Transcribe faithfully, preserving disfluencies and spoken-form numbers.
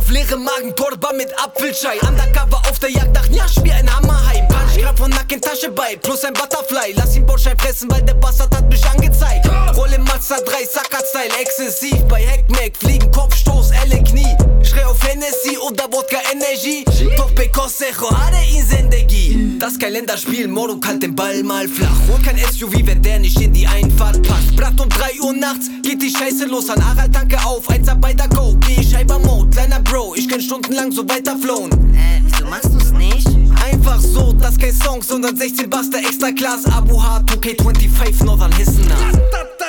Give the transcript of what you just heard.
leere Magen, Torba mit Apfelschei. Undercover auf der Jagd nach Nyash wie ein Hammerhai. Punch grad von Nacken Tasche bei, plus ein Butterfly. Lass ihn Bordschein fressen, weil der Bastard hat mich angezeigt. Rolle Mazda drei, Sacker-Style, exzessiv. Bei Heckmeck fliegen Kopfstoß, Elle Knie. Schrei auf Hennessy oder Wodka Energy. Tope Consejo, hare in Zendegi. Das kein Länderspiel, Moro kalt den Ball mal flach. Hol kein S U V, wenn der nicht in die Einfahrt passt. Blatt um drei Uhr nachts geht die Scheiße los. An Aral tanke auf, eins ab bei der Go. Geh ich Hyper-Mode, kleiner Bro, ich kann stundenlang so weiter flown. Äh, wieso machst du's nicht? Einfach so, das kein Song, sondern sechzehn Buster, extra Class, Abu H, zwei K fünfundzwanzig, Northern Hessen.